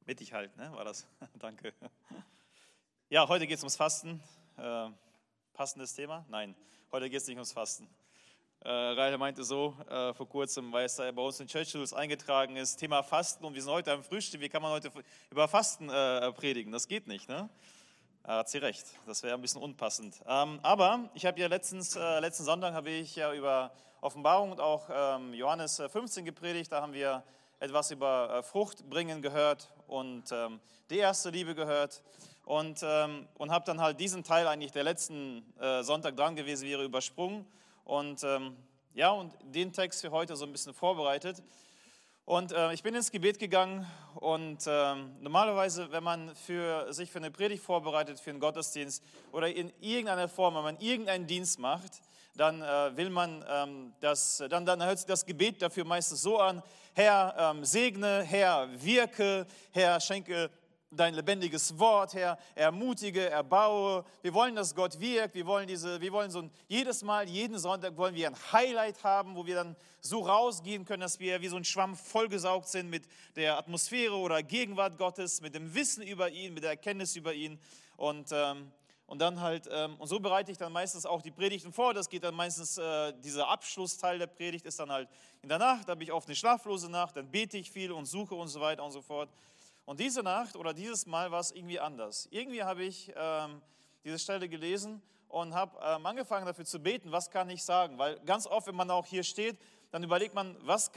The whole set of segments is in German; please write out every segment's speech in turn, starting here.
Mittig halt, ne? War das? Danke. Ja, heute geht es ums Fasten. Passendes Thema? Nein, heute geht es nicht ums Fasten. Rainer meinte so vor kurzem, weil es da bei uns in Church Tools eingetragen ist, Thema Fasten, und wir sind heute am Frühstück. Wie kann man heute über Fasten predigen? Das geht nicht, ne? Hat sie recht, das wäre ein bisschen unpassend. Aber ich habe ja letzten Sonntag habe ich ja über Offenbarung und auch Johannes 15 gepredigt. Da haben wir etwas über Frucht bringen gehört und die erste Liebe gehört und habe dann halt diesen Teil eigentlich, der letzten Sonntag dran gewesen wäre, übersprungen und und den Text für heute so ein bisschen vorbereitet. Und ich bin ins Gebet gegangen und normalerweise, wenn man sich für eine Predigt vorbereitet, für einen Gottesdienst oder in irgendeiner Form, wenn man irgendeinen Dienst macht, dann will man dann hört sich das Gebet dafür meistens so an: Herr, segne, Herr, wirke, Herr, schenke dein lebendiges Wort, Herr, ermutige, erbaue. Wir wollen, dass Gott wirkt. Wir wollen so jedes Mal, jeden Sonntag wollen wir ein Highlight haben, wo wir dann so rausgehen können, dass wir wie so ein Schwamm vollgesaugt sind mit der Atmosphäre oder Gegenwart Gottes, mit dem Wissen über ihn, mit der Erkenntnis über ihn. Und dann halt, und so bereite ich dann meistens auch die Predigten vor. Das geht dann meistens, dieser Abschlussteil der Predigt ist dann halt in der Nacht, da habe ich oft eine schlaflose Nacht, dann bete ich viel und suche und so weiter und so fort. Und diese Nacht oder dieses Mal war es irgendwie anders. Irgendwie habe ich diese Stelle gelesen und habe angefangen dafür zu beten, was kann ich sagen? Weil ganz oft, wenn man auch hier steht, dann überlegt man, was?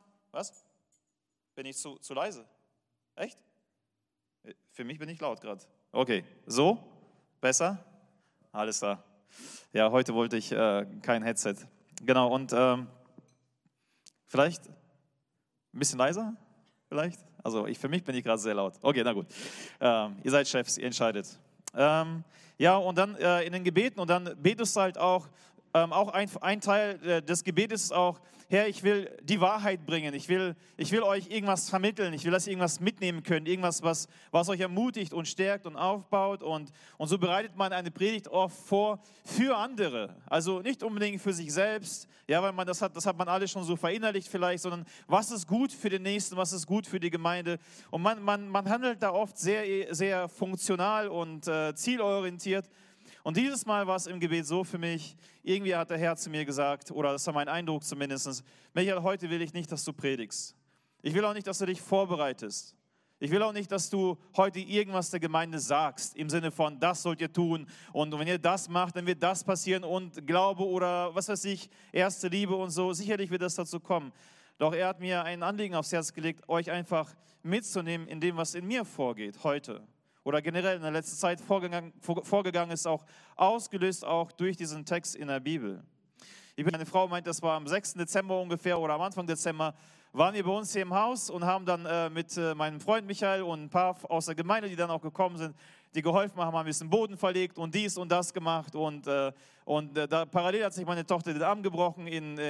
Bin ich zu leise? Echt? Für mich bin ich laut gerade. Okay, so? Besser? Alles klar. Ja, heute wollte ich kein Headset. Genau, und vielleicht ein bisschen leiser? Vielleicht? Also für mich bin ich gerade sehr laut. Okay, na gut. Ihr seid Chefs, ihr entscheidet. Und dann in den Gebeten, und dann betest du halt auch ein Teil des Gebetes ist auch: Herr, ich will die Wahrheit bringen, ich will euch irgendwas vermitteln, ich will, dass ihr irgendwas mitnehmen könnt, irgendwas, was euch ermutigt und stärkt und aufbaut, und so bereitet man eine Predigt oft vor für andere, also nicht unbedingt für sich selbst, ja, weil das hat man alles schon so verinnerlicht vielleicht, sondern was ist gut für den Nächsten, was ist gut für die Gemeinde, und man handelt da oft sehr, sehr funktional und zielorientiert. Und dieses Mal war es im Gebet so für mich, irgendwie hat der Herr zu mir gesagt, oder das war mein Eindruck zumindest: Michael, heute will ich nicht, dass du predigst. Ich will auch nicht, dass du dich vorbereitest. Ich will auch nicht, dass du heute irgendwas der Gemeinde sagst, im Sinne von, das sollt ihr tun, und wenn ihr das macht, dann wird das passieren, und Glaube oder was weiß ich, erste Liebe und so, sicherlich wird das dazu kommen. Doch er hat mir ein Anliegen aufs Herz gelegt, euch einfach mitzunehmen in dem, was in mir vorgeht heute. Oder generell in der letzten Zeit vorgegangen ist, auch ausgelöst auch durch diesen Text in der Bibel. Meine Frau meint, das war am 6. Dezember ungefähr oder am Anfang Dezember, waren wir bei uns hier im Haus und haben dann mit meinem Freund Michael und ein paar aus der Gemeinde, die dann auch gekommen sind, die geholfen haben, haben ein bisschen Boden verlegt und dies und das gemacht, und da parallel hat sich meine Tochter den Arm gebrochen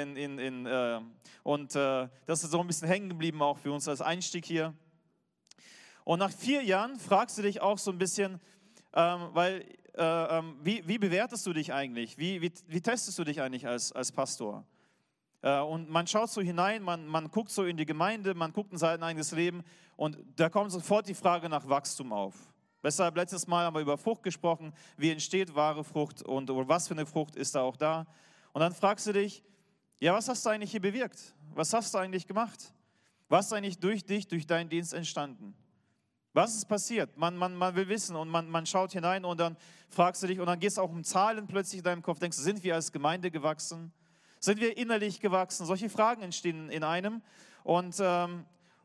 das ist so ein bisschen hängen geblieben auch für uns als Einstieg hier. Und nach 4 Jahren fragst du dich auch so ein bisschen, wie bewertest du dich eigentlich? Wie testest du dich eigentlich als Pastor? Und man schaut so hinein, man guckt so in die Gemeinde, man guckt in sein eigenes Leben, und da kommt sofort die Frage nach Wachstum auf. Deshalb letztes Mal haben wir über Frucht gesprochen, wie entsteht wahre Frucht und was für eine Frucht ist da auch da. Und dann fragst du dich, ja, was hast du eigentlich hier bewirkt? Was hast du eigentlich gemacht? Was ist eigentlich durch dich, durch deinen Dienst entstanden? Was ist passiert? Man will wissen, und man schaut hinein, und dann fragst du dich, und dann gehst du auch um Zahlen plötzlich in deinem Kopf, denkst du, sind wir als Gemeinde gewachsen? Sind wir innerlich gewachsen? Solche Fragen entstehen in einem, und dann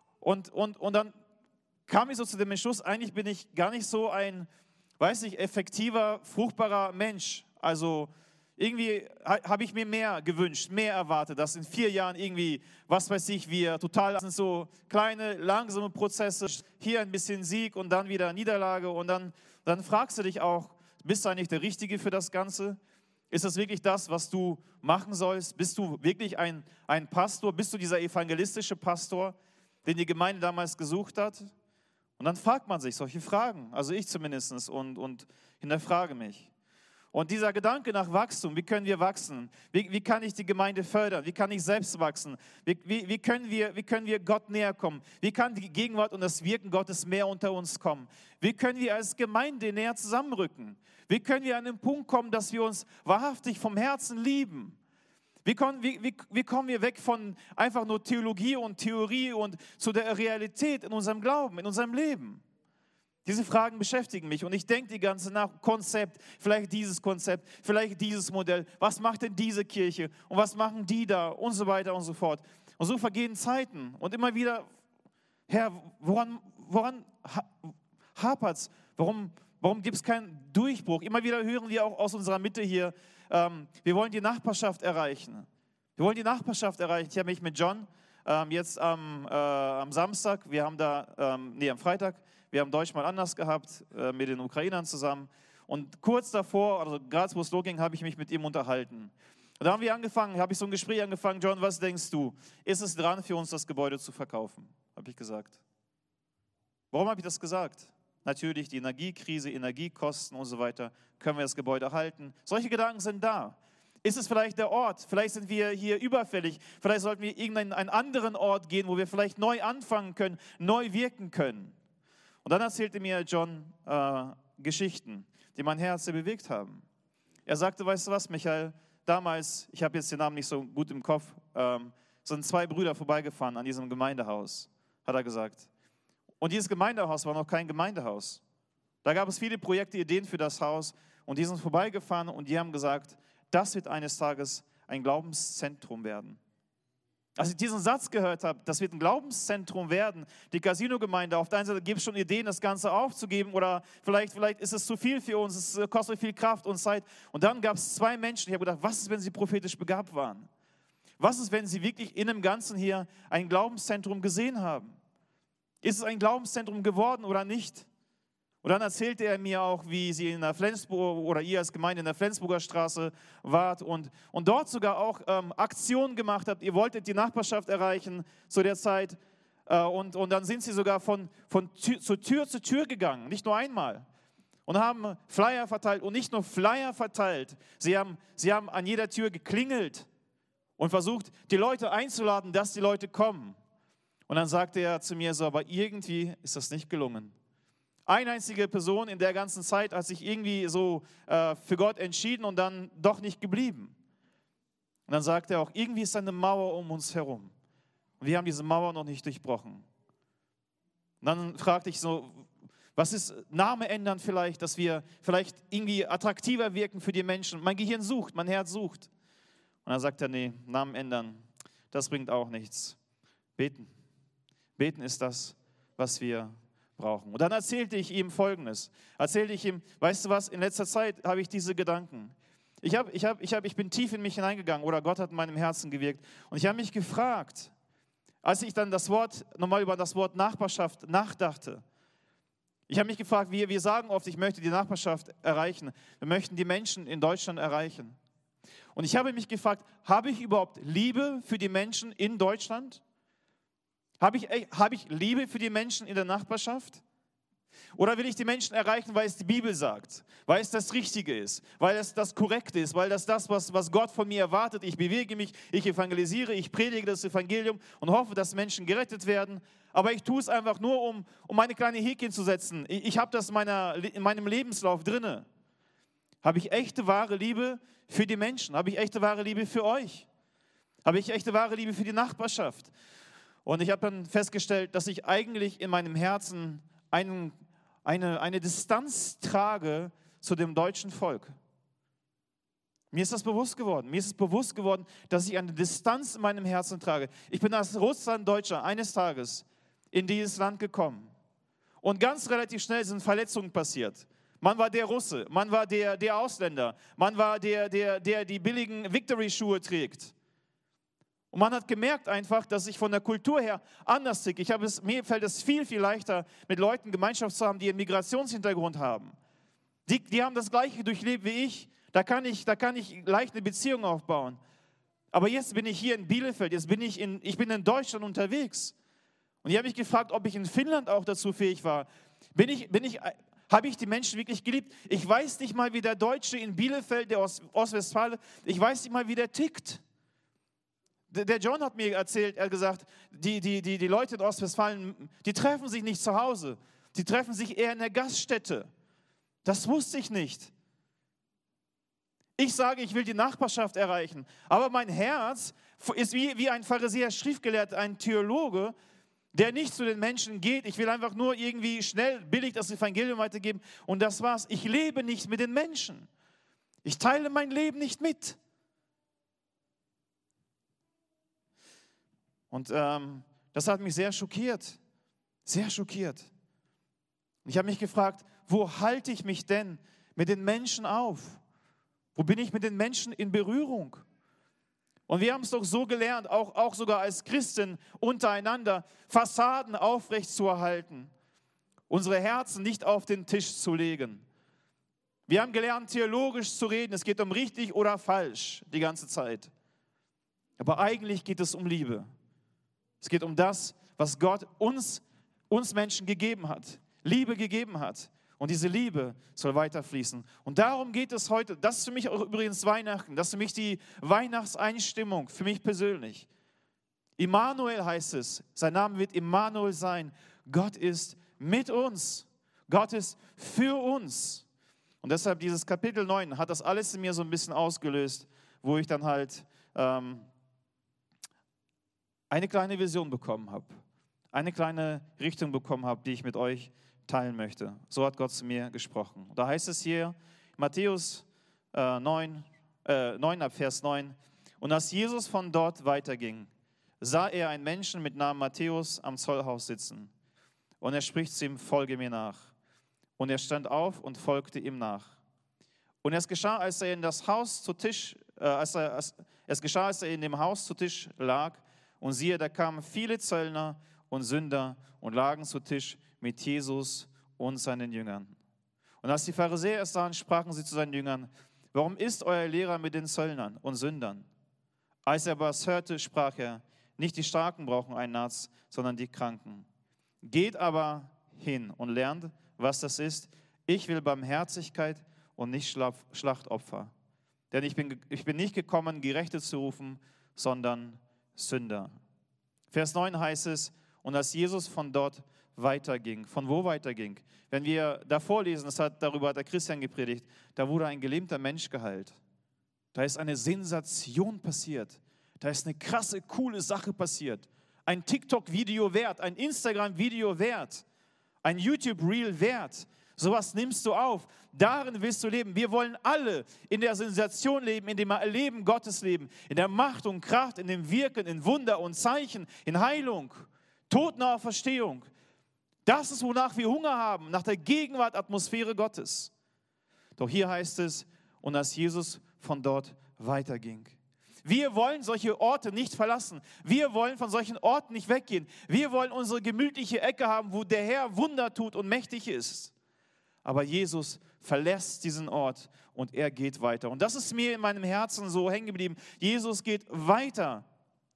kam ich so zu dem Entschluss, eigentlich bin ich gar nicht so ein, effektiver, fruchtbarer Mensch. Also irgendwie habe ich mir mehr gewünscht, mehr erwartet, dass in 4 Jahren irgendwie, das sind so kleine, langsame Prozesse, hier ein bisschen Sieg und dann wieder Niederlage, und dann fragst du dich auch, bist du eigentlich der Richtige für das Ganze? Ist das wirklich das, was du machen sollst? Bist du wirklich ein Pastor? Bist du dieser evangelistische Pastor, den die Gemeinde damals gesucht hat? Und dann fragt man sich solche Fragen, also ich zumindest, und hinterfrage mich. Und dieser Gedanke nach Wachstum, wie können wir wachsen? Wie kann ich die Gemeinde fördern? Wie kann ich selbst wachsen? Wie können wir Gott näher kommen? Wie kann die Gegenwart und das Wirken Gottes mehr unter uns kommen? Wie können wir als Gemeinde näher zusammenrücken? Wie können wir an den Punkt kommen, dass wir uns wahrhaftig vom Herzen lieben? Wie kommen wir weg von einfach nur Theologie und Theorie und zu der Realität in unserem Glauben, in unserem Leben? Diese Fragen beschäftigen mich und ich denke die ganze Nacht, Konzept, vielleicht dieses Modell, was macht denn diese Kirche und was machen die da und so weiter und so fort. Und so vergehen Zeiten und immer wieder, Herr, woran hapert es? Warum gibt es keinen Durchbruch? Immer wieder hören wir auch aus unserer Mitte hier, wir wollen die Nachbarschaft erreichen. Wir wollen die Nachbarschaft erreichen. Ich habe mich mit John jetzt am Samstag, am Freitag, wir haben Deutsch mal anders gehabt, mit den Ukrainern zusammen. Und kurz davor, also gerade wo es losging, habe ich mich mit ihm unterhalten. Und da habe ich so ein Gespräch angefangen. John, was denkst du? Ist es dran für uns, das Gebäude zu verkaufen? Habe ich gesagt. Warum habe ich das gesagt? Natürlich die Energiekrise, Energiekosten und so weiter. Können wir das Gebäude halten? Solche Gedanken sind da. Ist es vielleicht der Ort? Vielleicht sind wir hier überfällig. Vielleicht sollten wir einen anderen Ort gehen, wo wir vielleicht neu anfangen können, neu wirken können. Und dann erzählte mir John Geschichten, die mein Herz sehr bewegt haben. Er sagte, weißt du was, Michael, damals, ich habe jetzt den Namen nicht so gut im Kopf, sind 2 Brüder vorbeigefahren an diesem Gemeindehaus, hat er gesagt. Und dieses Gemeindehaus war noch kein Gemeindehaus. Da gab es viele Projekte, Ideen für das Haus und die sind vorbeigefahren und die haben gesagt, das wird eines Tages ein Glaubenszentrum werden. Als ich diesen Satz gehört habe, das wird ein Glaubenszentrum werden, die Casino-Gemeinde, auf der einen Seite gibt es schon Ideen, das Ganze aufzugeben oder vielleicht ist es zu viel für uns, es kostet viel Kraft und Zeit. Und dann gab es 2 Menschen, ich habe gedacht, was ist, wenn sie prophetisch begabt waren? Was ist, wenn sie wirklich in dem Ganzen hier ein Glaubenszentrum gesehen haben? Ist es ein Glaubenszentrum geworden oder nicht? Und dann erzählte er mir auch, wie sie in der Flensburg oder ihr als Gemeinde in der Flensburger Straße wart und dort sogar auch Aktionen gemacht habt. Ihr wolltet die Nachbarschaft erreichen zu der Zeit und dann sind sie sogar von Tür zu Tür gegangen, nicht nur einmal. Und haben Flyer verteilt und nicht nur Flyer verteilt, sie haben an jeder Tür geklingelt und versucht, die Leute einzuladen, dass die Leute kommen. Und dann sagte er zu mir so, aber irgendwie ist das nicht gelungen. Eine einzige Person in der ganzen Zeit hat sich irgendwie so für Gott entschieden und dann doch nicht geblieben. Und dann sagt er auch, irgendwie ist eine Mauer um uns herum. Und wir haben diese Mauer noch nicht durchbrochen. Und dann fragte ich so, was ist Name ändern vielleicht, dass wir vielleicht irgendwie attraktiver wirken für die Menschen. Mein Gehirn sucht, mein Herz sucht. Und dann sagt er, nee, Namen ändern, das bringt auch nichts. Beten. Beten ist das, was wir brauchen. Und dann erzählte ich ihm Folgendes. Weißt du was, in letzter Zeit habe ich diese Gedanken. Ich bin tief in mich hineingegangen oder Gott hat in meinem Herzen gewirkt. Und ich habe mich gefragt, als ich dann nochmal über das Wort Nachbarschaft nachdachte, ich habe mich gefragt, wir sagen oft, ich möchte die Nachbarschaft erreichen. Wir möchten die Menschen in Deutschland erreichen. Und ich habe mich gefragt, habe ich überhaupt Liebe für die Menschen in Deutschland? Habe ich Liebe für die Menschen in der Nachbarschaft? Oder will ich die Menschen erreichen, weil es die Bibel sagt, weil es das Richtige ist, weil es das Korrekte ist, weil das was Gott von mir erwartet. Ich bewege mich, ich evangelisiere, ich predige das Evangelium und hoffe, dass Menschen gerettet werden. Aber ich tue es einfach nur, um meine kleine Häkchen zu setzen. Ich habe das in meinem Lebenslauf drinne. Habe ich echte, wahre Liebe für die Menschen? Habe ich echte, wahre Liebe für euch? Habe ich echte, wahre Liebe für die Nachbarschaft? Und ich habe dann festgestellt, dass ich eigentlich in meinem Herzen eine Distanz trage zu dem deutschen Volk. Mir ist das bewusst geworden. Mir ist es bewusst geworden, dass ich eine Distanz in meinem Herzen trage. Ich bin als Russlanddeutscher eines Tages in dieses Land gekommen. Und ganz relativ schnell sind Verletzungen passiert. Man war der Russe, man war der Ausländer, man war der die billigen Victory-Schuhe trägt. Und man hat gemerkt einfach, dass ich von der Kultur her anders ticke. Mir fällt es viel, viel leichter, mit Leuten Gemeinschaft zu haben, die einen Migrationshintergrund haben. Die haben das Gleiche durchlebt wie ich. Da kann ich leicht eine Beziehung aufbauen. Aber jetzt bin ich hier in Bielefeld, ich bin in Deutschland unterwegs. Und ich habe mich gefragt, ob ich in Finnland auch dazu fähig war. Habe ich die Menschen wirklich geliebt? Ich weiß nicht mal, wie der Deutsche in Bielefeld, der aus Ostwestfalen, ich weiß nicht mal, wie der tickt. Der John hat mir erzählt, er hat gesagt, die Leute in Ostwestfalen, die treffen sich nicht zu Hause. Die treffen sich eher in der Gaststätte. Das wusste ich nicht. Ich sage, ich will die Nachbarschaft erreichen. Aber mein Herz ist wie ein Pharisäer, Schriftgelehrter, ein Theologe, der nicht zu den Menschen geht. Ich will einfach nur irgendwie schnell, billig das Evangelium weitergeben. Und das war's. Ich lebe nicht mit den Menschen. Ich teile mein Leben nicht mit. Und das hat mich sehr schockiert. Sehr schockiert. Ich habe mich gefragt, wo halte ich mich denn mit den Menschen auf? Wo bin ich mit den Menschen in Berührung? Und wir haben es doch so gelernt, auch sogar als Christen untereinander, Fassaden aufrecht zu erhalten, unsere Herzen nicht auf den Tisch zu legen. Wir haben gelernt, theologisch zu reden. Es geht um richtig oder falsch die ganze Zeit. Aber eigentlich geht es um Liebe. Es geht um das, was Gott uns Menschen gegeben hat, Liebe gegeben hat. Und diese Liebe soll weiterfließen. Und darum geht es heute. Das ist für mich auch übrigens Weihnachten. Das ist für mich die Weihnachtseinstimmung, für mich persönlich. Immanuel heißt es. Sein Name wird Immanuel sein. Gott ist mit uns. Gott ist für uns. Und deshalb dieses Kapitel 9 hat das alles in mir so ein bisschen ausgelöst, wo ich dann halt eine kleine Vision bekommen habe. Eine kleine Richtung bekommen habe, die ich mit euch teilen möchte. So hat Gott zu mir gesprochen. Da heißt es hier, Matthäus 9 ab Vers 9, und als Jesus von dort weiterging, sah er einen Menschen mit Namen Matthäus am Zollhaus sitzen. Und er spricht zu ihm, folge mir nach. Und er stand auf und folgte ihm nach. Und es geschah, als er in dem Haus zu Tisch lag, und siehe, da kamen viele Zöllner und Sünder und lagen zu Tisch mit Jesus und seinen Jüngern. Und als die Pharisäer es sahen, sprachen sie zu seinen Jüngern, warum isst euer Lehrer mit den Zöllnern und Sündern? Als er aber es hörte, sprach er, nicht die Starken brauchen einen Arzt, sondern die Kranken. Geht aber hin und lernt, was das ist. Ich will Barmherzigkeit und nicht Schlachtopfer. Denn ich bin nicht gekommen, Gerechte zu rufen, sondern Sünder. Vers 9 heißt es, und als Jesus von dort weiterging. Von wo weiterging? Wenn wir davor lesen, darüber hat der Christian gepredigt, da wurde ein gelähmter Mensch geheilt. Da ist eine Sensation passiert. Da ist eine krasse, coole Sache passiert. Ein TikTok-Video wert, ein Instagram-Video wert, ein YouTube-Reel wert. Sowas nimmst du auf. Darin willst du leben. Wir wollen alle in der Sensation leben, in dem Erleben Gottes leben, in der Macht und Kraft, in dem Wirken, in Wunder und Zeichen, in Heilung, Totenauferstehung. Das ist, wonach wir Hunger haben, nach der Gegenwart, Atmosphäre Gottes. Doch hier heißt es, und als Jesus von dort weiterging. Wir wollen solche Orte nicht verlassen. Wir wollen von solchen Orten nicht weggehen. Wir wollen unsere gemütliche Ecke haben, wo der Herr Wunder tut und mächtig ist. Aber Jesus verlässt diesen Ort und er geht weiter. Und das ist mir in meinem Herzen so hängen geblieben. Jesus geht weiter.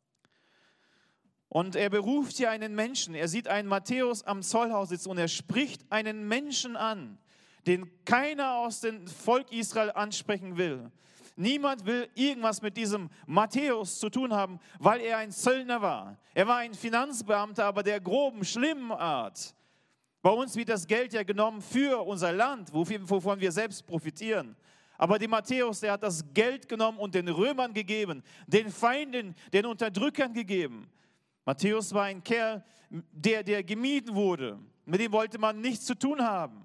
Und er beruft hier einen Menschen. Er sieht einen Matthäus am Zollhaus sitzen und er spricht einen Menschen an, den keiner aus dem Volk Israel ansprechen will. Niemand will irgendwas mit diesem Matthäus zu tun haben, weil er ein Zöllner war. Er war ein Finanzbeamter, aber der groben, schlimmen Art. Bei uns wird das Geld ja genommen für unser Land, wovon wir selbst profitieren. Aber der Matthäus, der hat das Geld genommen und den Römern gegeben, den Feinden, den Unterdrückern gegeben. Matthäus war ein Kerl, der gemieden wurde. Mit dem wollte man nichts zu tun haben.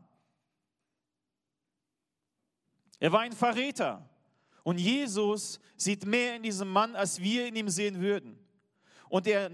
Er war ein Verräter. Und Jesus sieht mehr in diesem Mann, als wir in ihm sehen würden. Und er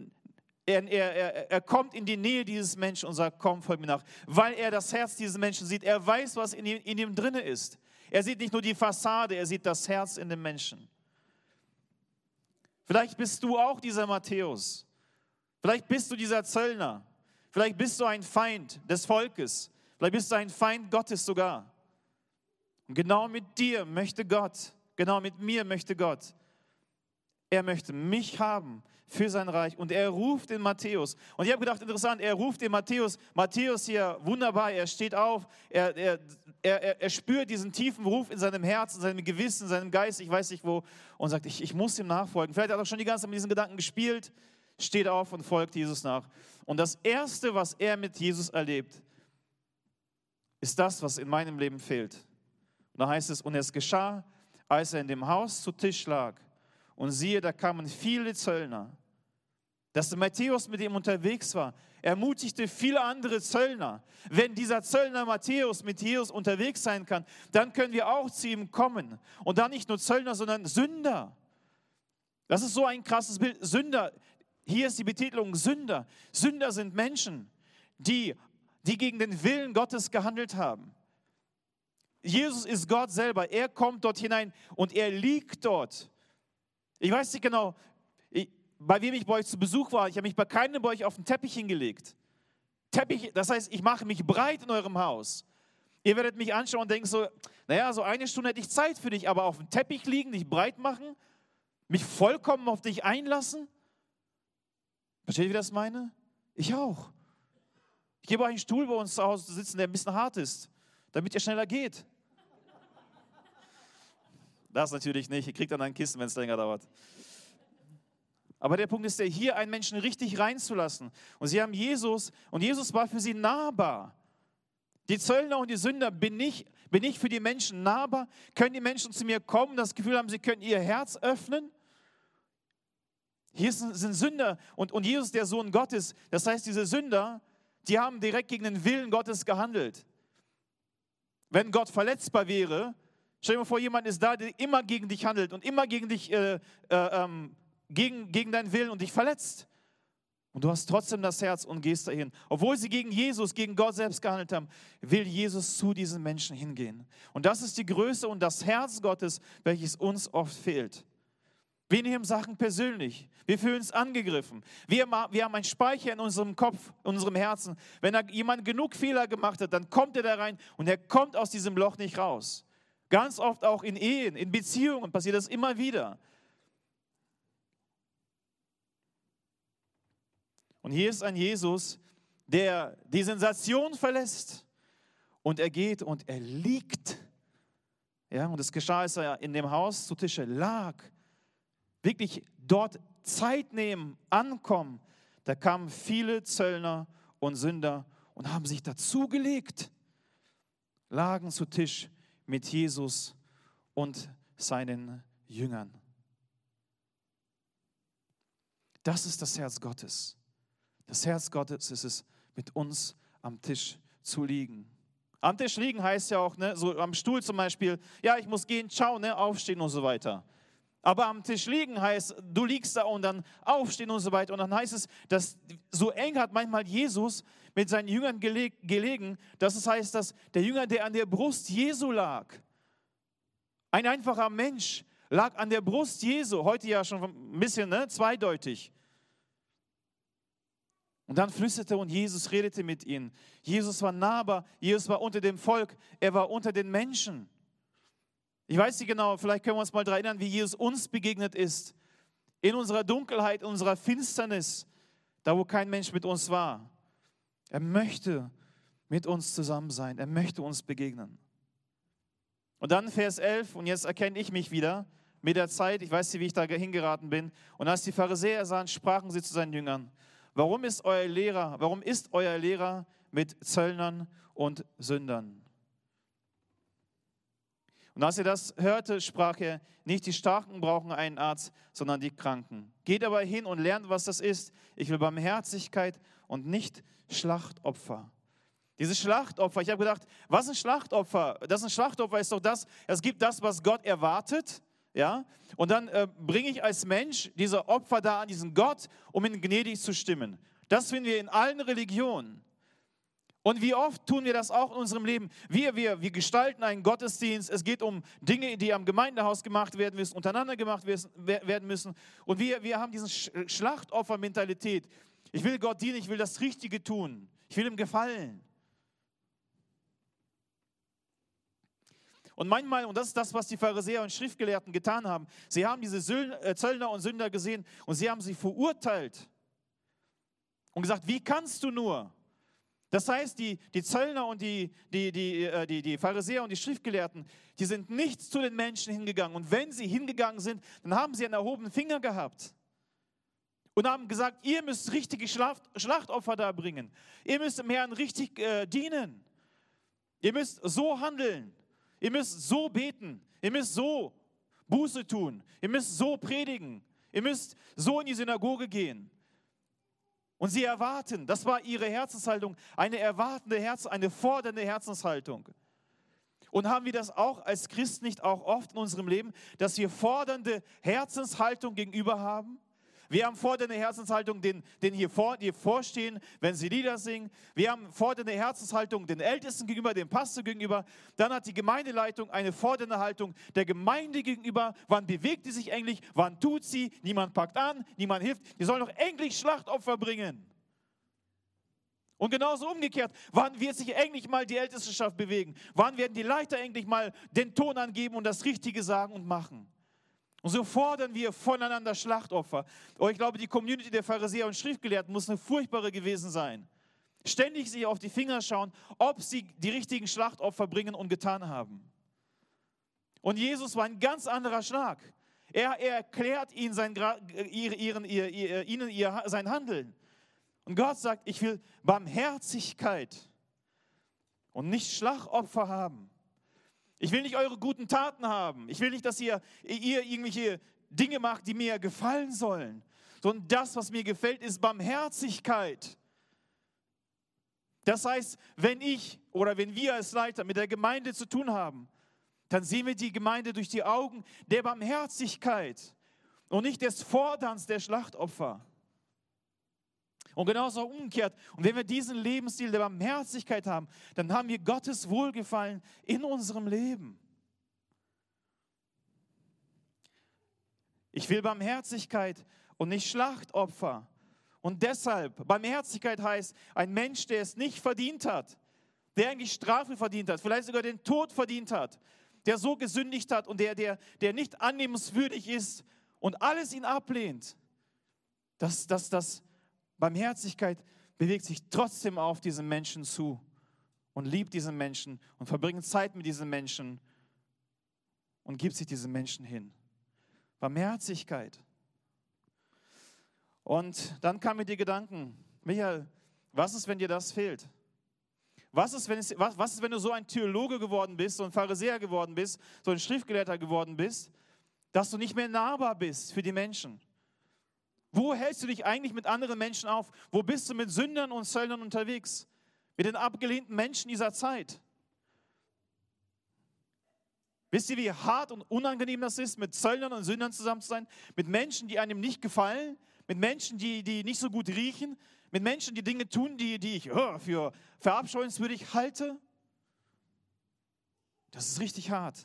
kommt in die Nähe dieses Menschen und sagt, komm, folg mir nach. Weil er das Herz dieses Menschen sieht. Er weiß, was in ihm drin ist. Er sieht nicht nur die Fassade, er sieht das Herz in dem Menschen. Vielleicht bist du auch dieser Matthäus. Vielleicht bist du dieser Zöllner. Vielleicht bist du ein Feind des Volkes. Vielleicht bist du ein Feind Gottes sogar. Und genau mit dir möchte Gott, genau mit mir möchte Gtt, er möchte mich haben für sein Reich. Und er ruft den Matthäus. Und ich habe gedacht, interessant, er ruft den Matthäus. Matthäus hier, wunderbar, er steht auf, er spürt diesen tiefen Ruf in seinem Herzen, in seinem Gewissen, in seinem Geist, ich weiß nicht wo, und sagt, ich muss ihm nachfolgen. Vielleicht hat er auch schon die ganze Zeit mit diesen Gedanken gespielt, steht auf und folgt Jesus nach. Und das Erste, was er mit Jesus erlebt, ist das, was in meinem Leben fehlt. Und da heißt es, und es geschah, als er in dem Haus zu Tisch lag, und siehe, da kamen viele Zöllner. Dass der Matthäus mit ihm unterwegs war, ermutigte viele andere Zöllner. Wenn dieser Zöllner Matthäus mit Jesus unterwegs sein kann, dann können wir auch zu ihm kommen. Und dann nicht nur Zöllner, sondern Sünder. Das ist so ein krasses Bild. Sünder, hier ist die Betitelung Sünder. Sünder sind Menschen, die gegen den Willen Gottes gehandelt haben. Jesus ist Gott selber. Er kommt dort hinein und er liegt dort. Ich weiß nicht genau, bei wem ich bei euch zu Besuch war. Ich habe mich bei keinem bei euch auf den Teppich hingelegt. Teppich, das heißt, ich mache mich breit in eurem Haus. Ihr werdet mich anschauen und denken so, naja, so eine Stunde hätte ich Zeit für dich, aber auf dem Teppich liegen, dich breit machen, mich vollkommen auf dich einlassen. Versteht ihr, wie ich das meine? Ich auch. Ich gebe euch einen Stuhl bei uns zu Hause zu sitzen, der ein bisschen hart ist, damit ihr schneller geht. Das natürlich nicht, ihr kriegt dann ein Kissen, wenn es länger dauert. Aber der Punkt ist, hier einen Menschen richtig reinzulassen. Und sie haben Jesus, und Jesus war für sie nahbar. Die Zöllner und die Sünder, bin ich für die Menschen nahbar? Können die Menschen zu mir kommen, das Gefühl haben, sie können ihr Herz öffnen? Hier sind Sünder und Jesus, der Sohn Gottes. Das heißt, diese Sünder, die haben direkt gegen den Willen Gottes gehandelt. Wenn Gott verletzbar wäre, stell dir mal vor, jemand ist da, der immer gegen dich handelt und immer gegen dich, gegen deinen Willen und dich verletzt. Und du hast trotzdem das Herz und gehst dahin. Obwohl sie gegen Jesus, gegen Gott selbst gehandelt haben, will Jesus zu diesen Menschen hingehen. Und das ist die Größe und das Herz Gottes, welches uns oft fehlt. Wir nehmen Sachen persönlich. Wir fühlen uns angegriffen. Wir haben einen Speicher in unserem Kopf, in unserem Herzen. Wenn da jemand genug Fehler gemacht hat, dann kommt er da rein und er kommt aus diesem Loch nicht raus. Ganz oft auch in Ehen, in Beziehungen passiert das immer wieder. Und hier ist ein Jesus, der die Sensation verlässt und er geht und er liegt. Ja, und es geschah, als er in dem Haus zu Tische lag. Wirklich dort Zeit nehmen, ankommen. Da kamen viele Zöllner und Sünder und haben sich dazugelegt, lagen zu Tisch mit Jesus und seinen Jüngern. Das ist das Herz Gottes. Das Herz Gottes ist es, mit uns am Tisch zu liegen. Am Tisch liegen heißt ja auch, ne, so am Stuhl zum Beispiel, ja, ich muss gehen, ciao, ne, aufstehen und so weiter. Aber am Tisch liegen heißt, du liegst da und dann aufstehen und so weiter. Und dann heißt es, dass so eng hat manchmal Jesus mit seinen Jüngern gelegen, dass es heißt, dass der Jünger, der an der Brust Jesu lag, ein einfacher Mensch, lag an der Brust Jesu, heute ja schon ein bisschen zweideutig. Und dann flüsterte und Jesus redete mit ihnen. Jesus war nahbar, Jesus war unter dem Volk, er war unter den Menschen. Ich weiß nicht genau, vielleicht können wir uns mal daran erinnern, wie Jesus uns begegnet ist. In unserer Dunkelheit, in unserer Finsternis, da wo kein Mensch mit uns war. Er möchte mit uns zusammen sein, er möchte uns begegnen. Und dann Vers 11, und jetzt erkenne ich mich wieder mit der Zeit, ich weiß nicht, wie ich da hingeraten bin. Und als die Pharisäer sahen, sprachen sie zu seinen Jüngern, warum ist euer Lehrer mit Zöllnern und Sündern? Und als er das hörte, sprach er, nicht die Starken brauchen einen Arzt, sondern die Kranken. Geht aber hin und lernt, was das ist. Ich will Barmherzigkeit und nicht Schlachtopfer. Dieses Schlachtopfer, ich habe gedacht, was ist ein Schlachtopfer? Ein Schlachtopfer ist doch das, es gibt das, was Gott erwartet. Ja? Und dann bringe ich als Mensch diese Opfer da an diesen Gott, um ihn gnädig zu stimmen. Das finden wir in allen Religionen. Und wie oft tun wir das auch in unserem Leben? Wir gestalten einen Gottesdienst. Es geht um Dinge, die am Gemeindehaus gemacht werden müssen, untereinander gemacht werden müssen. Und wir haben diese Schlachtopfer-Mentalität. Ich will Gott dienen, ich will das Richtige tun. Ich will ihm gefallen. Und manchmal, und das ist das, was die Pharisäer und Schriftgelehrten getan haben, sie haben diese Zöllner und Sünder gesehen und sie haben sie verurteilt und gesagt, wie kannst du nur? Das heißt, die Zöllner und die Pharisäer und die Schriftgelehrten, die sind nicht zu den Menschen hingegangen. Und wenn sie hingegangen sind, dann haben sie einen erhobenen Finger gehabt und haben gesagt, ihr müsst richtige Schlachtopfer darbringen. Ihr müsst dem Herrn richtig dienen. Ihr müsst so handeln. Ihr müsst so beten. Ihr müsst so Buße tun. Ihr müsst so predigen. Ihr müsst so in die Synagoge gehen. Und sie erwarten, das war ihre Herzenshaltung, eine fordernde Herzenshaltung. Und haben wir das auch als Christen nicht auch oft in unserem Leben, dass wir fordernde Herzenshaltung gegenüber haben? Wir haben fordernde Herzenshaltung den hier vorstehen, wenn sie Lieder singen. Wir haben fordernde Herzenshaltung den Ältesten gegenüber, dem Pastor gegenüber. Dann hat die Gemeindeleitung eine fordernde Haltung der Gemeinde gegenüber. Wann bewegt die sich eigentlich? Wann tut sie? Niemand packt an, niemand hilft. Die sollen doch endlich Schlachtopfer bringen. Und genauso umgekehrt, wann wird sich endlich mal die Ältestenschaft bewegen? Wann werden die Leiter endlich mal den Ton angeben und das Richtige sagen und machen? Und so fordern wir voneinander Schlachtopfer. Oh, ich glaube, die Community der Pharisäer und Schriftgelehrten muss eine furchtbare gewesen sein. Ständig sich auf die Finger schauen, ob sie die richtigen Schlachtopfer bringen und getan haben. Und Jesus war ein ganz anderer Schlag. Er erklärt ihnen sein Handeln. Und Gott sagt, ich will Barmherzigkeit und nicht Schlachtopfer haben. Ich will nicht eure guten Taten haben. Ich will nicht, dass ihr irgendwelche Dinge macht, die mir gefallen sollen. Sondern das, was mir gefällt, ist Barmherzigkeit. Das heißt, wenn wir als Leiter mit der Gemeinde zu tun haben, dann sehen wir die Gemeinde durch die Augen der Barmherzigkeit und nicht des Forderns der Schlachtopfer. Und genauso umgekehrt. Und wenn wir diesen Lebensstil der Barmherzigkeit haben, dann haben wir Gottes Wohlgefallen in unserem Leben. Ich will Barmherzigkeit und nicht Schlachtopfer. Und deshalb, Barmherzigkeit heißt, ein Mensch, der es nicht verdient hat, der eigentlich Strafe verdient hat, vielleicht sogar den Tod verdient hat, der so gesündigt hat und der nicht annehmenswürdig ist und alles ihn ablehnt, das Barmherzigkeit bewegt sich trotzdem auf diesen Menschen zu und liebt diesen Menschen und verbringt Zeit mit diesen Menschen und gibt sich diesen Menschen hin. Barmherzigkeit. Und dann kamen mir die Gedanken, Michael, was ist, wenn dir das fehlt? Was ist, wenn du so ein Theologe geworden bist, so ein Pharisäer geworden bist, so ein Schriftgelehrter geworden bist, dass du nicht mehr nahbar bist für die Menschen? Wo hältst du dich eigentlich mit anderen Menschen auf? Wo bist du mit Sündern und Zöllnern unterwegs? Mit den abgelehnten Menschen dieser Zeit? Wisst ihr, wie hart und unangenehm das ist, mit Zöllnern und Sündern zusammen zu sein? Mit Menschen, die einem nicht gefallen? Mit Menschen, die nicht so gut riechen? Mit Menschen, die Dinge tun, die ich für verabscheuenswürdig halte? Das ist richtig hart.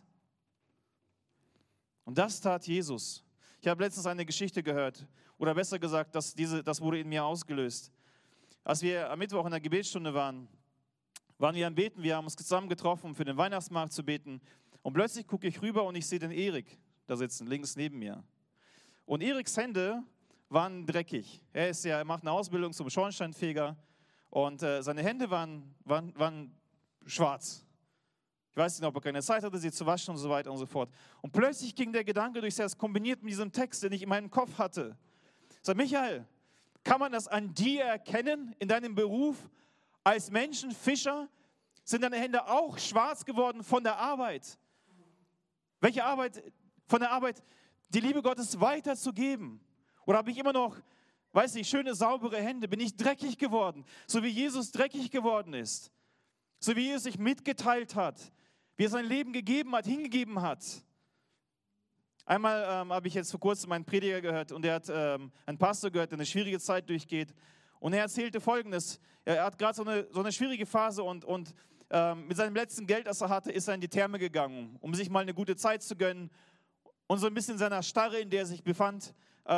Und das tat Jesus. Ich habe letztens eine Geschichte gehört, oder besser gesagt, das wurde in mir ausgelöst. Als wir am Mittwoch in der Gebetsstunde waren wir am Beten, wir haben uns zusammen getroffen, um für den Weihnachtsmarkt zu beten. Und plötzlich gucke ich rüber und ich sehe den Erik da sitzen, links neben mir. Und Eriks Hände waren dreckig. Er macht eine Ausbildung zum Schornsteinfeger und seine Hände waren schwarz. Ich weiß nicht, ob er keine Zeit hatte, sie zu waschen und so weiter und so fort. Und plötzlich ging der Gedanke durchs Herz, kombiniert mit diesem Text, den ich in meinem Kopf hatte. Ich sage, Michael, kann man das an dir erkennen, in deinem Beruf als Menschenfischer? Sind deine Hände auch schwarz geworden von der Arbeit? Welche Arbeit? Von der Arbeit, die Liebe Gottes weiterzugeben. Oder habe ich immer noch, schöne, saubere Hände? Bin ich dreckig geworden? So wie Jesus dreckig geworden ist. So wie Jesus sich mitgeteilt hat. Wie er sein Leben gegeben hat, hingegeben hat. Einmal habe ich jetzt vor kurzem einen Prediger gehört und der hat einen Pastor gehört, der eine schwierige Zeit durchgeht. Und er erzählte Folgendes. Er hat gerade so eine schwierige Phase und mit seinem letzten Geld, das er hatte, ist er in die Therme gegangen, um sich mal eine gute Zeit zu gönnen und so ein bisschen in seiner Starre, in der er sich befand,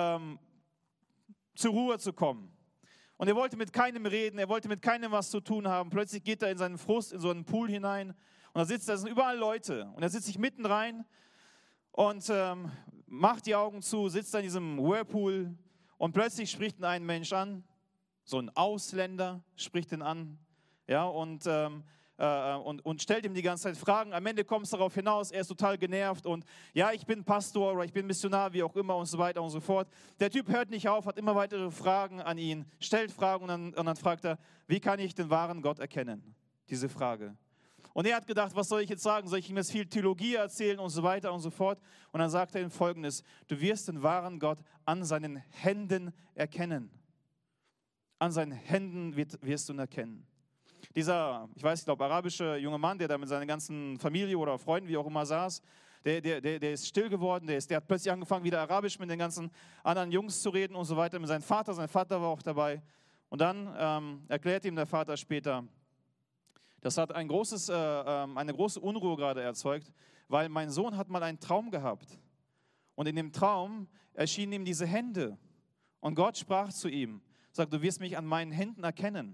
zur Ruhe zu kommen. Und er wollte mit keinem reden, er wollte mit keinem was zu tun haben. Plötzlich geht er in seinen Frust, in so einen Pool hinein Und da sind überall Leute. Und er sitzt sich mitten rein und macht die Augen zu, sitzt in diesem Whirlpool und plötzlich spricht ihn ein Mensch an, so ein Ausländer spricht ihn an, ja, und stellt ihm die ganze Zeit Fragen. Am Ende kommt es darauf hinaus, er ist total genervt und ja, ich bin Pastor oder ich bin Missionar, wie auch immer und so weiter und so fort. Der Typ hört nicht auf, hat immer weitere Fragen an ihn, stellt Fragen und dann fragt er, wie kann ich den wahren Gott erkennen? Diese Frage. Und er hat gedacht, was soll ich jetzt sagen? Soll ich ihm jetzt viel Theologie erzählen und so weiter und so fort? Und dann sagt er ihm Folgendes, du wirst den wahren Gott an seinen Händen erkennen. An seinen Händen wirst du ihn erkennen. Dieser, ich glaube, arabische junge Mann, der da mit seiner ganzen Familie oder Freunden, wie auch immer saß, der ist still geworden, der hat plötzlich angefangen, wieder Arabisch mit den ganzen anderen Jungs zu reden und so weiter, mit seinem Vater. Sein Vater war auch dabei. Und dann erklärt ihm der Vater später, das hat eine große Unruhe gerade erzeugt, weil mein Sohn hat mal einen Traum gehabt. Und in dem Traum erschienen ihm diese Hände. Und Gott sprach zu ihm, sagt, du wirst mich an meinen Händen erkennen.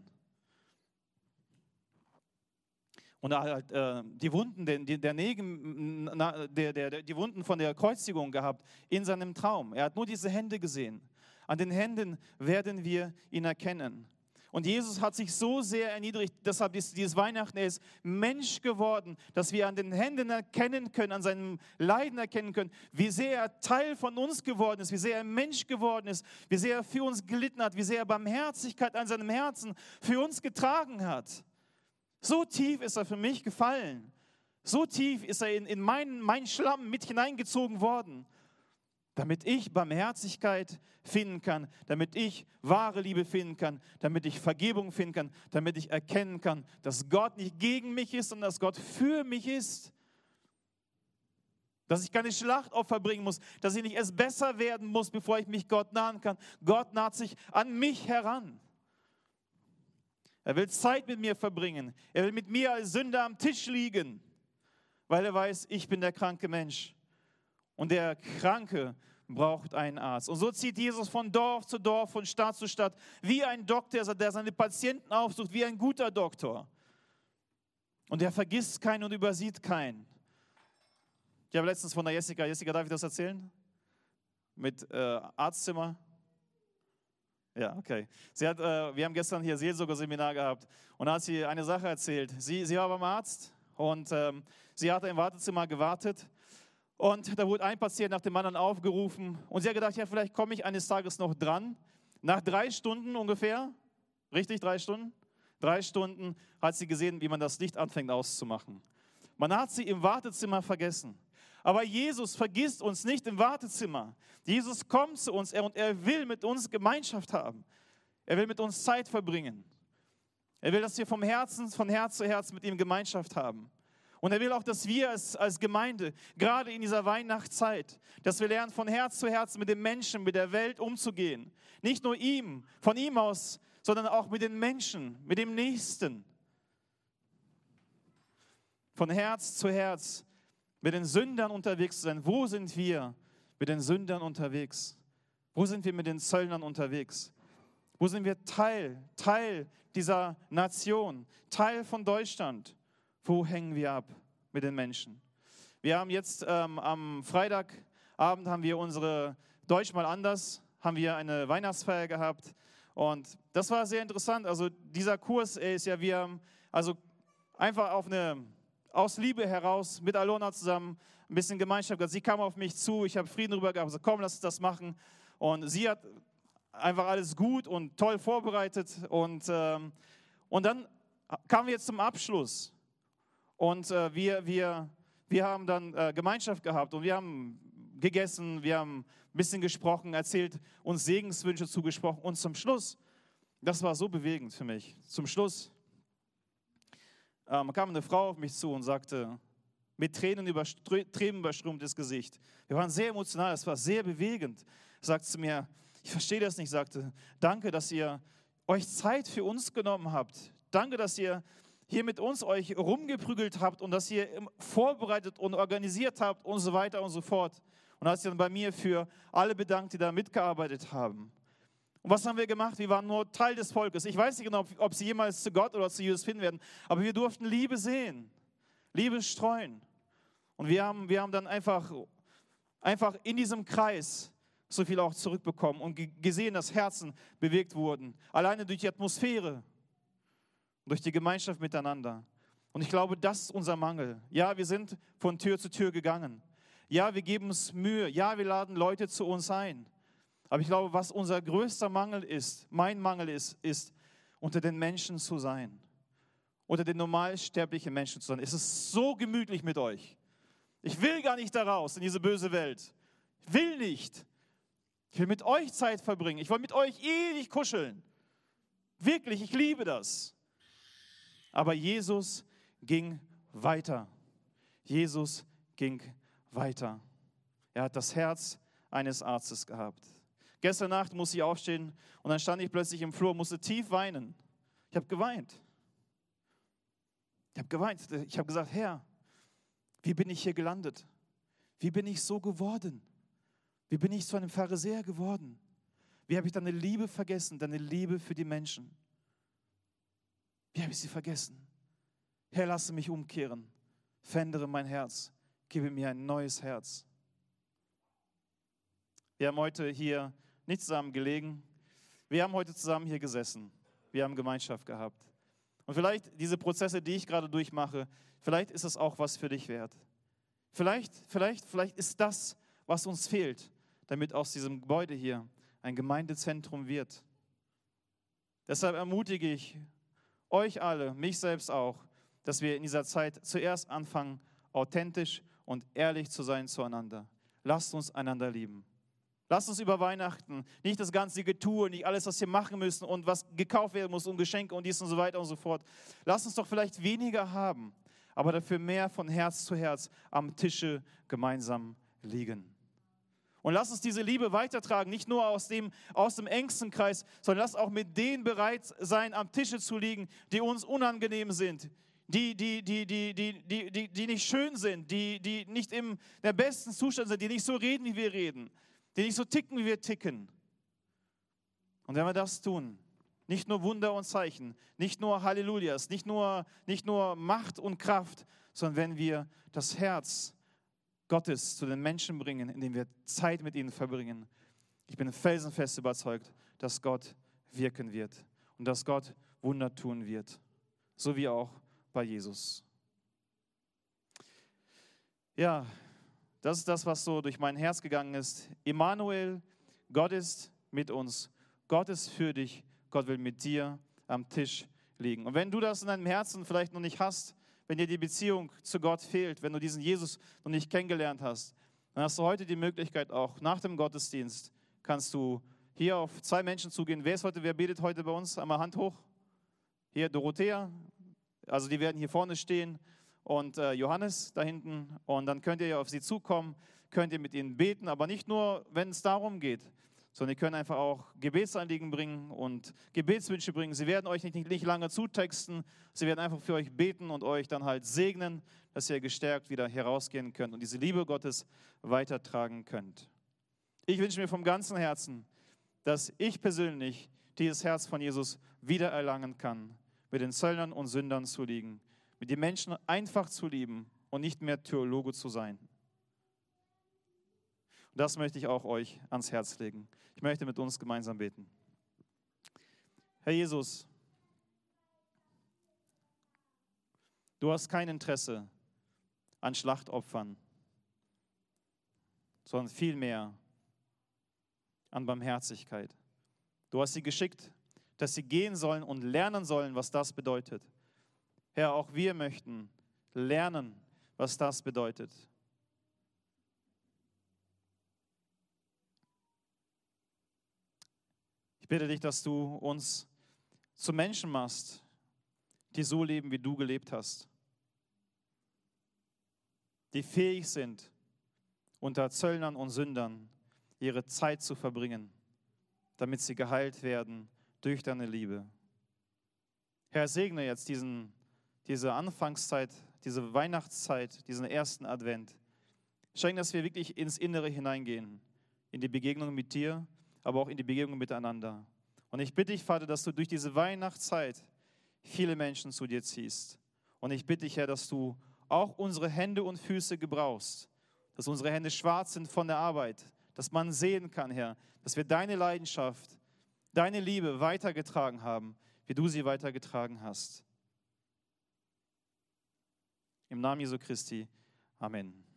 Und er hat die Wunden, die Wunden von der Kreuzigung gehabt in seinem Traum. Er hat nur diese Hände gesehen. An den Händen werden wir ihn erkennen. Und Jesus hat sich so sehr erniedrigt, deshalb ist dieses Weihnachten, er ist Mensch geworden, dass wir an den Händen erkennen können, an seinem Leiden erkennen können, wie sehr er Teil von uns geworden ist, wie sehr er Mensch geworden ist, wie sehr er für uns gelitten hat, wie sehr er Barmherzigkeit an seinem Herzen für uns getragen hat. So tief ist er für mich gefallen. So tief ist er in meinen Schlamm mit hineingezogen worden, damit ich Barmherzigkeit finden kann, damit ich wahre Liebe finden kann, damit ich Vergebung finden kann, damit ich erkennen kann, dass Gott nicht gegen mich ist, sondern dass Gott für mich ist. Dass ich keine Schlachtopfer bringen muss, dass ich nicht erst besser werden muss, bevor ich mich Gott nahen kann. Gott naht sich an mich heran. Er will Zeit mit mir verbringen. Er will mit mir als Sünder am Tisch liegen, weil er weiß, ich bin der kranke Mensch. Und der Kranke braucht einen Arzt. Und so zieht Jesus von Dorf zu Dorf, von Stadt zu Stadt, wie ein Doktor, der seine Patienten aufsucht, wie ein guter Doktor. Und er vergisst keinen und übersieht keinen. Ich habe letztens von der Jessica, darf ich das erzählen? Mit Arztzimmer. Ja, okay. Wir haben gestern hier Seelsorgerseminar gehabt und da hat sie eine Sache erzählt. Sie war beim Arzt und sie hatte im Wartezimmer gewartet und da wurde ein Patient nach dem anderen aufgerufen und sie hat gedacht, ja, vielleicht komme ich eines Tages noch dran. Nach 3 Stunden ungefähr, richtig, 3 Stunden? 3 Stunden hat sie gesehen, wie man das Licht anfängt auszumachen. Man hat sie im Wartezimmer vergessen. Aber Jesus vergisst uns nicht im Wartezimmer. Jesus kommt zu uns und er will mit uns Gemeinschaft haben. Er will mit uns Zeit verbringen. Er will, dass wir von Herz zu Herz mit ihm Gemeinschaft haben. Und er will auch, dass wir als Gemeinde, gerade in dieser Weihnachtszeit, dass wir lernen, von Herz zu Herz mit den Menschen, mit der Welt umzugehen. Nicht nur von ihm aus, sondern auch mit den Menschen, mit dem Nächsten. Von Herz zu Herz mit den Sündern unterwegs zu sein. Wo sind wir mit den Sündern unterwegs? Wo sind wir mit den Zöllnern unterwegs? Wo sind wir Teil dieser Nation, Teil von Deutschland? Wo hängen wir ab mit den Menschen? Wir haben jetzt am Freitagabend haben wir unsere Deutsch mal anders, haben wir eine Weihnachtsfeier gehabt und das war sehr interessant. Also dieser Kurs ist ja, wir haben also einfach aus Liebe heraus mit Alona zusammen ein bisschen Gemeinschaft gehabt. Sie kam auf mich zu, ich habe Frieden drüber gehabt, so komm, lass uns das machen. Und sie hat einfach alles gut und toll vorbereitet. Und dann kamen wir jetzt zum Abschluss. Und wir haben dann Gemeinschaft gehabt und wir haben gegessen, wir haben ein bisschen gesprochen, erzählt, uns Segenswünsche zugesprochen. Und zum Schluss, das war so bewegend für mich, zum Schluss, kam eine Frau auf mich zu und sagte, mit Tränen überströmtes Gesicht. Wir waren sehr emotional, es war sehr bewegend. Sagte zu mir, ich verstehe das nicht, sagte, danke, dass ihr euch Zeit für uns genommen habt. Danke, dass ihr hier mit uns euch rumgeprügelt habt und dass ihr vorbereitet und organisiert habt und so weiter und so fort. Und hat sich dann bei mir für alle bedankt, die da mitgearbeitet haben. Und was haben wir gemacht? Wir waren nur Teil des Volkes. Ich weiß nicht genau, ob sie jemals zu Gott oder zu Jesus finden werden, aber wir durften Liebe sehen. Liebe streuen. Und wir haben dann einfach in diesem Kreis so viel auch zurückbekommen und gesehen, dass Herzen bewegt wurden. Alleine durch die Atmosphäre, durch die Gemeinschaft miteinander. Und ich glaube, das ist unser Mangel. Ja, wir sind von Tür zu Tür gegangen. Ja, wir geben uns Mühe. Ja, wir laden Leute zu uns ein. Aber ich glaube, was unser größter Mangel ist, mein Mangel ist, unter den Menschen zu sein. Unter den normalsterblichen Menschen zu sein. Es ist so gemütlich mit euch. Ich will gar nicht da raus in diese böse Welt. Ich will nicht. Ich will mit euch Zeit verbringen. Ich will mit euch ewig kuscheln. Wirklich, ich liebe das. Aber Jesus ging weiter. Jesus ging weiter. Er hat das Herz eines Arztes gehabt. Gestern Nacht musste ich aufstehen und dann stand ich plötzlich im Flur, musste tief weinen. Ich habe geweint. Ich habe gesagt, Herr, wie bin ich hier gelandet? Wie bin ich so geworden? Wie bin ich zu einem Pharisäer geworden? Wie habe ich deine Liebe vergessen, deine Liebe für die Menschen? Wie habe ich sie vergessen? Herr, lasse mich umkehren. Verändere mein Herz. Gebe mir ein neues Herz. Wir haben heute hier nicht zusammen gelegen. Wir haben heute zusammen hier gesessen. Wir haben Gemeinschaft gehabt. Und vielleicht diese Prozesse, die ich gerade durchmache, vielleicht ist es auch was für dich wert. Vielleicht ist das, was uns fehlt, damit aus diesem Gebäude hier ein Gemeindezentrum wird. Deshalb ermutige ich euch alle, mich selbst auch, dass wir in dieser Zeit zuerst anfangen, authentisch und ehrlich zu sein zueinander. Lasst uns einander lieben. Lasst uns über Weihnachten nicht das ganze Getue, nicht alles, was wir machen müssen und was gekauft werden muss und Geschenke und dies und so weiter und so fort. Lasst uns doch vielleicht weniger haben, aber dafür mehr von Herz zu Herz am Tische gemeinsam liegen. Und lasst uns diese Liebe weitertragen, nicht nur aus dem engsten Kreis, sondern lasst auch mit denen bereit sein, am Tische zu liegen, die uns unangenehm sind, die nicht schön sind, die nicht im der besten Zustand sind, die nicht so reden, wie wir reden, die nicht so ticken, wie wir ticken. Und wenn wir das tun, nicht nur Wunder und Zeichen, nicht nur Hallelujahs, nicht nur Macht und Kraft, sondern wenn wir das Herz Gottes zu den Menschen bringen, indem wir Zeit mit ihnen verbringen. Ich bin felsenfest überzeugt, dass Gott wirken wird und dass Gott Wunder tun wird, so wie auch bei Jesus. Ja, das ist das, was so durch mein Herz gegangen ist. Immanuel, Gott ist mit uns, Gott ist für dich, Gott will mit dir am Tisch liegen. Und wenn du das in deinem Herzen vielleicht noch nicht hast, wenn dir die Beziehung zu Gott fehlt, wenn du diesen Jesus noch nicht kennengelernt hast, dann hast du heute die Möglichkeit auch nach dem Gottesdienst, kannst du hier auf 2 Menschen zugehen. Wer betet heute bei uns? Einmal Hand hoch. Hier Dorothea, also die werden hier vorne stehen und Johannes da hinten. Und dann könnt ihr auf sie zukommen, könnt ihr mit ihnen beten, aber nicht nur, wenn es darum geht, sondern ihr könnt einfach auch Gebetsanliegen bringen und Gebetswünsche bringen. Sie werden euch nicht lange zutexten, sie werden einfach für euch beten und euch dann halt segnen, dass ihr gestärkt wieder herausgehen könnt und diese Liebe Gottes weitertragen könnt. Ich wünsche mir vom ganzen Herzen, dass ich persönlich dieses Herz von Jesus wiedererlangen kann, mit den Zöllnern und Sündern zu liegen, mit den Menschen einfach zu lieben und nicht mehr Theologe zu sein. Und das möchte ich auch euch ans Herz legen. Ich möchte mit uns gemeinsam beten. Herr Jesus, du hast kein Interesse an Schlachtopfern, sondern vielmehr an Barmherzigkeit. Du hast sie geschickt, dass sie gehen sollen und lernen sollen, was das bedeutet. Herr, auch wir möchten lernen, was das bedeutet. Ich bitte dich, dass du uns zu Menschen machst, die so leben, wie du gelebt hast. Die fähig sind, unter Zöllnern und Sündern ihre Zeit zu verbringen, damit sie geheilt werden durch deine Liebe. Herr, segne jetzt diese Anfangszeit, diese Weihnachtszeit, diesen ersten Advent. Schenk, dass wir wirklich ins Innere hineingehen, in die Begegnung mit dir, aber auch in die Begegnung miteinander. Und ich bitte dich, Vater, dass du durch diese Weihnachtszeit viele Menschen zu dir ziehst. Und ich bitte dich, Herr, dass du auch unsere Hände und Füße gebrauchst, dass unsere Hände schwarz sind von der Arbeit, dass man sehen kann, Herr, dass wir deine Leidenschaft, deine Liebe weitergetragen haben, wie du sie weitergetragen hast. Im Namen Jesu Christi. Amen.